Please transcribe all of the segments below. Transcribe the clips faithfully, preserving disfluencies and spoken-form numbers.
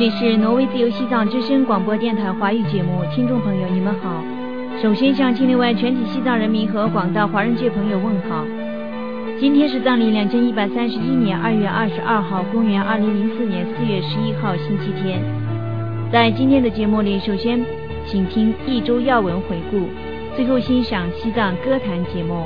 里是挪威自由西藏之声广播电台华语节目，听众朋友你们好。首先向境内外全体西藏人民和广大华人界朋友问好。今天是藏历两千一百三十一年二月二十二号，公元二零零四年四月十一号星期天。在今天的节目里，首先请听一周要闻回顾，最后欣赏西藏歌坛节目。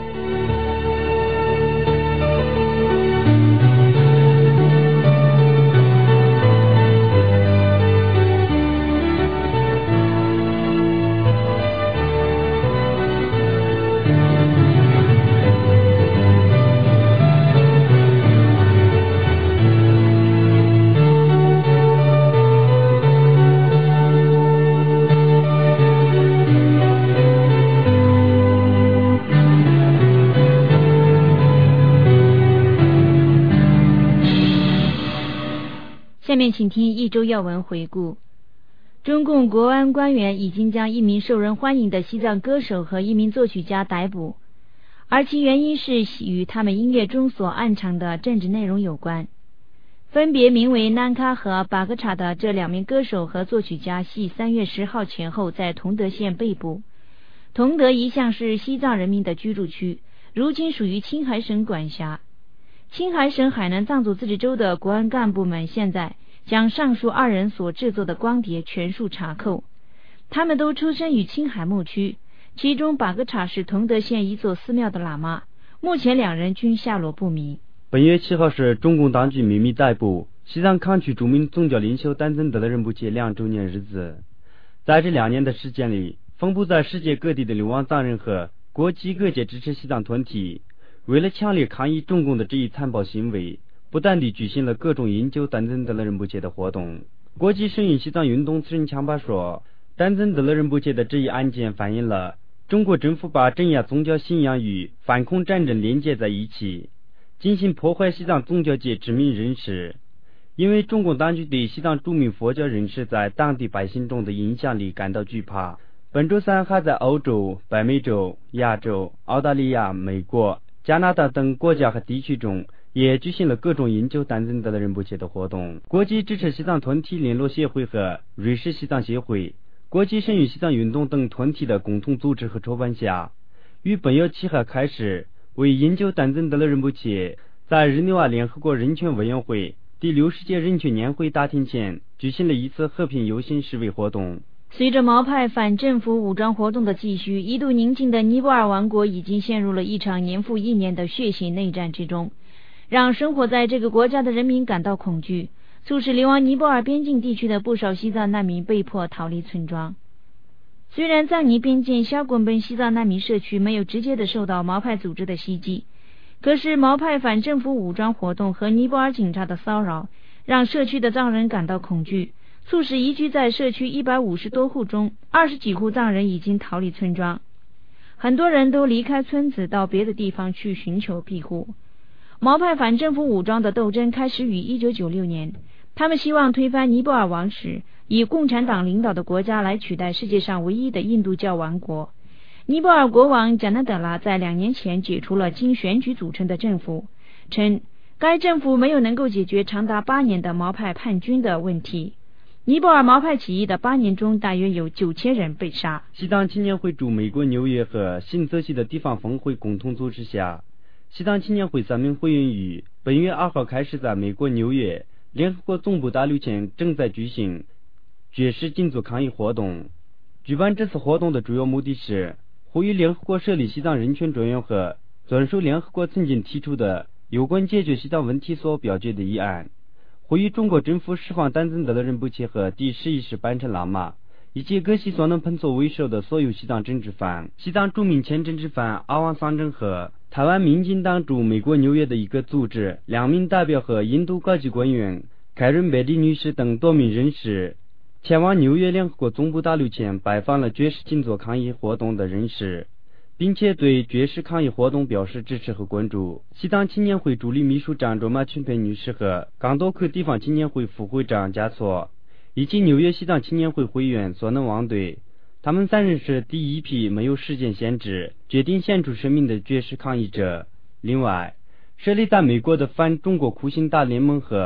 下面请听一周要闻回顾。中共国安官员已经将一名受人欢迎的西藏歌手和一名作曲家逮捕，而其原因是与他们音乐中所暗藏的政治内容有关。分别名为南卡和巴格查的这两名歌手和作曲家系三月十号前后在同德县被捕。同德一向是西藏人民的居住区，如今属于青海省管辖。青海省海南藏族自治州的国安干部们现在将上述二人所制作的光碟全数查扣。他们都出生于青海牧区，其中巴格查是同德县一座寺庙的喇嘛，目前两人均下落不明。 本月七号是中共当局秘密逮捕西藏抗拒著名宗教领袖丹增德勒仁波切两周年日子。在这两年的时间里，分布在世界各地的流亡藏人和国际各界支持西藏团体为了强烈抗议中共的这一残暴行为，不断地举行了各种营救丹增德勒仁波切的活动。国际声援西藏运动此人强巴说，丹增德勒仁波切的这一案件反映了中国政府把镇压宗教信仰与反恐战争连接在一起，进行破坏西藏宗教界知名人士。因为中共当局对西藏著名佛教人士在当地百姓中的影响力感到惧怕，本周三还在欧洲、北美洲、亚洲、澳大利亚、美国、加拿大等国家和地区中也举行了各种营救丹增德勒仁波切的活动。国际支持西藏团体联络协会和瑞士西藏协会、国际声援西藏运动等团体的共同组织和筹办下，于本月七号开始为营救丹增德勒仁波切，在日内瓦联合国人权委员会第六十届人权年会大厅前举行了一次和平游行示威活动。 随着毛派反政府武装活动的继续，一度宁静的尼泊尔王国已经陷入了一场年复一年的血腥内战之中，让生活在这个国家的人民感到恐惧，促使流亡尼泊尔边境地区的不少西藏难民被迫逃离村庄。虽然藏尼边境小滚本西藏难民社区没有直接的受到毛派组织的袭击，可是毛派反政府武装活动和尼泊尔警察的骚扰让社区的藏人感到恐惧，促使移居在社区一百五十多户中二十几户藏人已经逃离村庄，很多人都离开村子到别的地方去寻求庇护。毛派反政府武装的斗争开始于一九九六年，他们希望推翻尼泊尔王室，以共产党领导的国家来取代世界上唯一的印度教王国。尼泊尔国王贾纳德拉在两年前解除了经选举组成的政府，称该政府没有能够解决长达八年的毛派叛军的问题。尼泊尔毛派起义的八年中，大约有九千人被杀。 西藏青年会驻美国纽约和新泽西的地方峰会共同组织下，西藏青年会三名会员于本月二号开始在美国纽约联合国总部大楼前正在举行绝食静坐抗议活动。举办这次活动的主要目的是呼吁联合国设立西藏人权专员和遵守联合国曾经提出的有关解决西藏问题所表决的议案，呼吁中国政府释放丹增德勒仁波切和第十一世班禅喇嘛以及各系所能喷作为首的所有西藏政治犯。西藏著名前政治犯阿旺桑正和台湾民进党驻美国纽约的一个组织两名代表和印度高级官员凯伦贝蒂女士等多名人士前往纽约联合国总部大楼前拜访了绝食静坐抗议活动的人士，并且对绝食抗议活动表示支持和关注。西藏青年会助理秘书长卓玛群培女士和港多克地方青年会副会长加措以及纽约西藏青年会会员索能王队，他们三人是第一批没有时间限制决定献出生命的绝食抗议者。另外，设立在美国的反中国酷刑大联盟和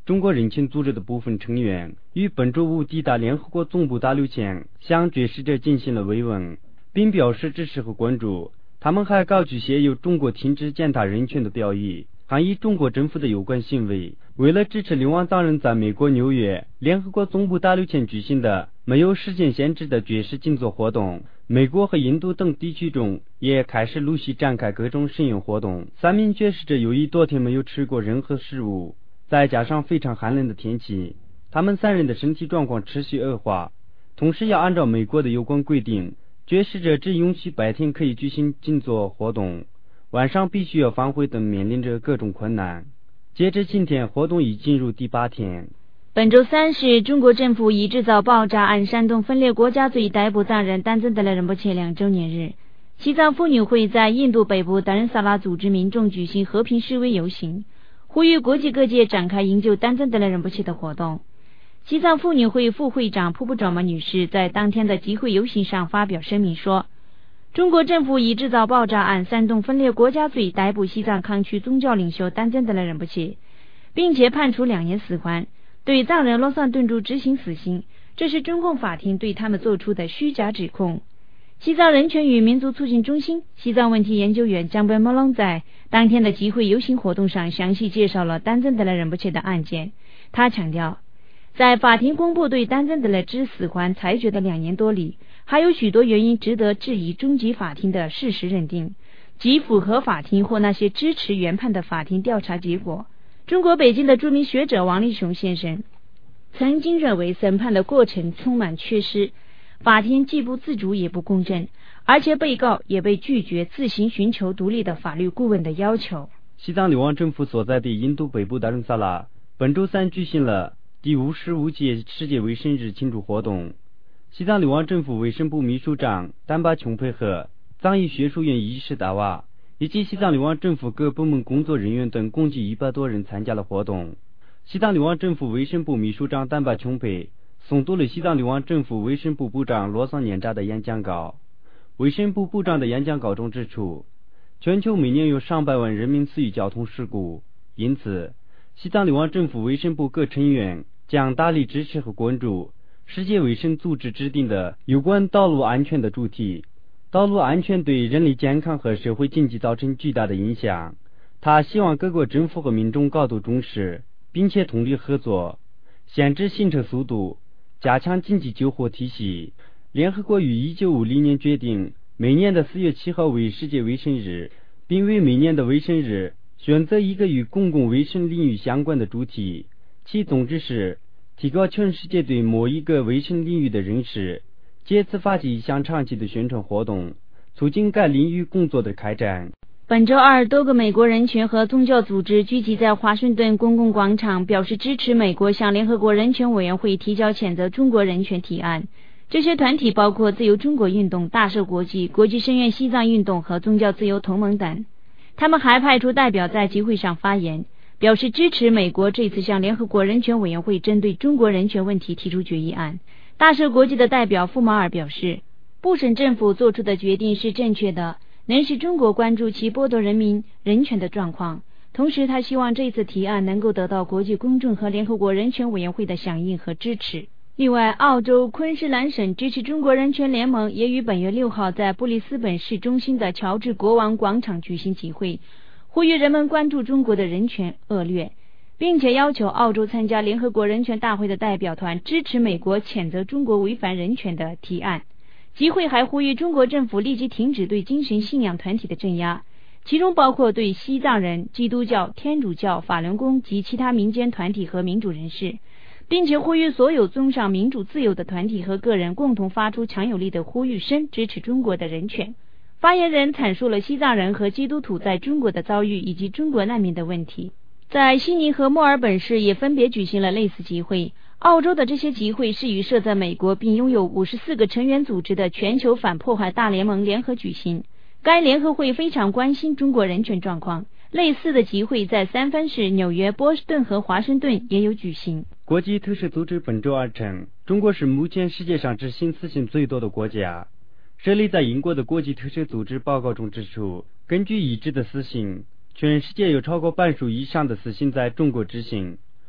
中国人权组织的部分成员于本周五抵达联合国总部大楼前，向绝食者进行了慰问，并表示支持和关注。他们还高举写有中国停止践踏人权的标语，抗议中国政府的有关行为。为了支持流亡藏人在美国纽约联合国总部大楼前举行的没有时间限制的绝食静坐活动，美国和印度等地区中也开始陆续展开各种声援活动。三名绝食者由于多天没有吃过任何食物，再加上非常寒冷的天气，他们三人的身体状况持续恶化。同时要按照美国的有关规定，绝食者只允许白天可以举行静坐活动，晚上必须要返回等面临着各种困难。截至今天，活动已进入第八天。 本周三是中国政府以制造爆炸案煽动分裂国家罪逮捕藏人丹增德勒仁波切两周年日。西藏妇女会在印度北部达仁萨拉组织民众举行和平示威游行，呼吁国际各界展开营救丹增德勒仁波切的活动。西藏妇女会副会长瀑布爪玛女士在当天的集会游行上发表声明说，中国政府以制造爆炸案煽动分裂国家罪逮捕西藏康区宗教领袖丹增德勒仁波切，并且判处两年死缓，对藏人罗桑顿珠执行死刑，这是中共法庭对他们做出的虚假指控。西藏人权与民族促进中心西藏问题研究员江本莫隆在当天的集会游行活动上详细介绍了丹增德勒仁波切的案件。他强调，在法庭公布对丹增德勒之死缓裁决的两年多里，还有许多原因值得质疑终极法庭的事实认定，即符合法庭或那些支持原判的法庭调查结果。中国北京的著名学者王立雄先生曾经认为审判的过程充满缺失，法庭既不自主也不公正，而且被告也被拒绝自行寻求独立的法律顾问的要求。 西藏流亡政府所在地印度北部达仁萨拉本周三举行了第五十五届世界卫生日庆祝活动。西藏流亡政府卫生部秘书长丹巴琼佩和藏医学术院医师达瓦以及西藏流亡政府各部门工作人员等共计一百多人参加了活动。西藏流亡政府卫生部秘书长丹巴琼佩诵读了西藏流亡政府卫生部部长罗桑念扎的演讲稿。卫生部部长的演讲稿中指出，全球每年有上百万人民死于交通事故，因此西藏流亡政府卫生部各成员将大力支持和关注世界卫生组织制定的有关道路安全的主题。道路安全对人类健康和社会经济造成巨大的影响，他希望各国政府和民众高度重视，并且通力合作，限制行车速度，加强紧急救护体系。联合国于一九五零年决定每年的四月七号为世界卫生日，并为每年的卫生日选择一个与公共卫生领域相关的主题，其宗旨是提高全世界对某一个卫生领域的认识，借此发起一项长期的宣传活动，促进该领域工作的开展。 本周二，多个美国人权和宗教组织聚集在华盛顿公共广场，表示支持美国向联合国人权委员会提交谴责中国人权提案。这些团体包括自由中国运动、大赦国际、国际声援西藏运动和宗教自由同盟等。他们还派出代表在集会上发言，表示支持美国这次向联合国人权委员会针对中国人权问题提出决议案。大赦国际的代表傅马尔表示，布什政府做出的决定是正确的，能使中国关注其剥夺人民人权的状况。同时他希望这次提案能够得到国际公众和联合国人权委员会的响应和支持。另外，澳洲昆士兰省支持中国人权联盟也于本月六号在布里斯本市中心的乔治国王广场举行集会，呼吁人们关注中国的人权恶劣，并且要求澳洲参加联合国人权大会的代表团支持美国谴责中国违反人权的提案。集会还呼吁中国政府立即停止对精神信仰团体的镇压，其中包括对西藏人、基督教、天主教、法轮功及其他民间团体和民主人士，并且呼吁所有尊上民主自由的团体和个人共同发出强有力的呼吁声，支持中国的人权。发言人阐述了西藏人和基督徒在中国的遭遇以及中国难民的问题。在悉尼和墨尔本市也分别举行了类似集会。澳洲的这些集会是与设在美国并拥有五十四个成员组织的全球反破坏大联盟联合举行。该联合会非常关心中国人权状况。类似的集会在三藩市、纽约、波士顿和华盛顿也有举行。 国际特赦组织本周二称，中国是目前世界上执行死刑最多的国家。设立在英国的国际特赦组织报告中指出，根据已知的死刑，全世界有超过半数以上的死刑在中国执行，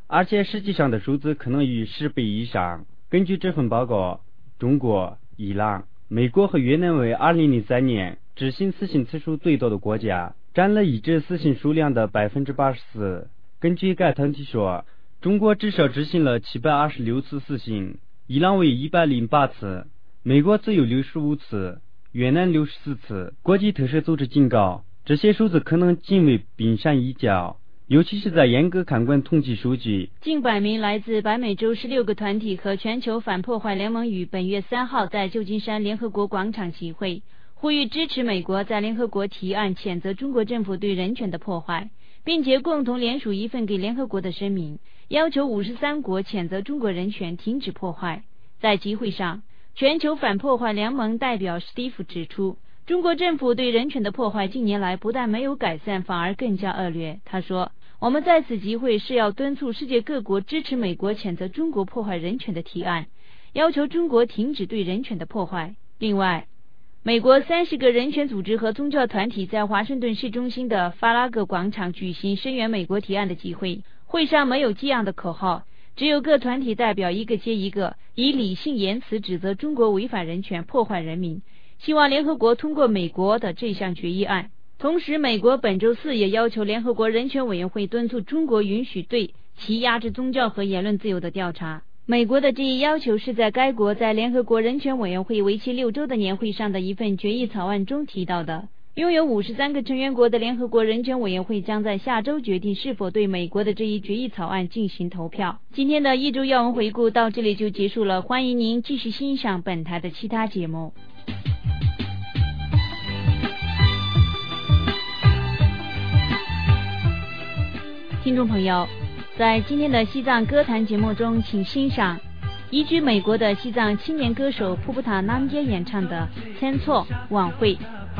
而且实际上的数字可能于十倍以上。根据这份报告，中国、伊朗、美国和越南为二零零三年执行死刑次数最多的国家，占了已知死刑数量的百分之八十四。根据该团体说，中国至少执行了七百二十六次死刑，伊朗为一百零八次，美国则有六十五次，越南六十四次。国际特赦组织警告，这些数字可能仅为冰山一角，尤其是在严格看管统计数据。 近百名来自北美洲十六个团体和全球反破坏联盟于本月三号在旧金山联合国广场集会，呼吁支持美国在联合国提案谴责中国政府对人权的破坏，并且共同联署一份给联合国的声明，要求五十三国谴责中国人权，停止破坏。在集会上，全球反破坏联盟代表史蒂夫指出，中国政府对人权的破坏近年来不但没有改善，反而更加恶劣。他说，我们在此集会是要敦促世界各国支持美国谴责中国破坏人权的提案，要求中国停止对人权的破坏。另外，美国三十个人权组织和宗教团体在华盛顿市中心的法拉格广场举行声援美国提案的集会，会上没有激昂的口号，只有各团体代表一个接一个以理性言辞指责中国违反人权，破坏人民，希望联合国通过美国的这项决议案。同时，美国本周四也要求联合国人权委员会敦促中国允许对其压制宗教和言论自由的调查。美国的这一要求是在该国在联合国人权委员会为期六周的年会上的一份决议草案中提到的。拥有五十三个成员国的联合国人权委员会将在下周决定是否对美国的这一决议草案进行投票。今天的一周要闻回顾到这里就结束了，欢迎您继续欣赏本台的其他节目。听众朋友，在今天的西藏歌坛节目中，请欣赏移居美国的西藏青年歌手普普塔南耶演唱的《千错晚会》。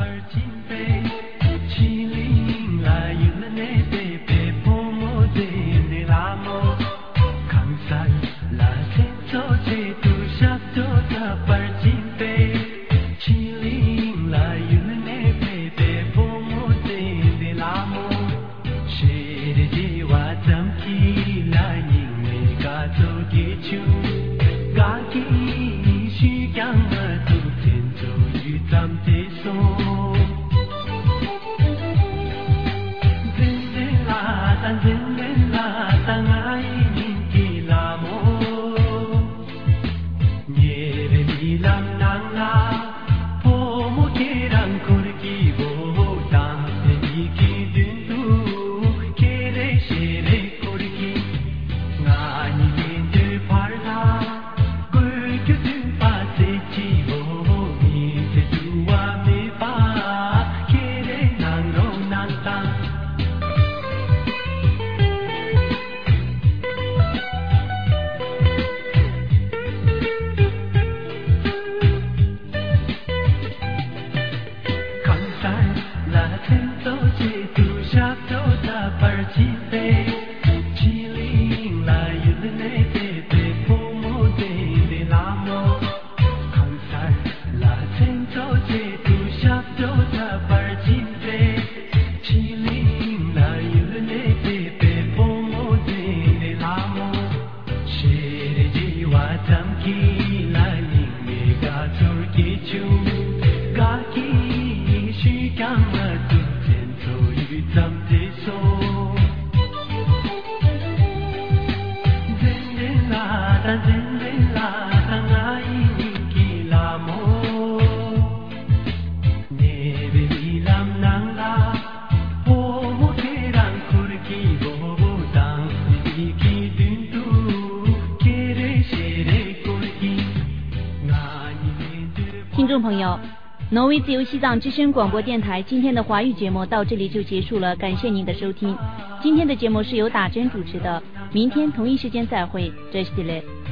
听众朋友，挪威自由西藏之声广播电台今天的华语节目到这里就结束了，感谢您的收听。今天的节目是由打针主持的，明天同一时间再会，这是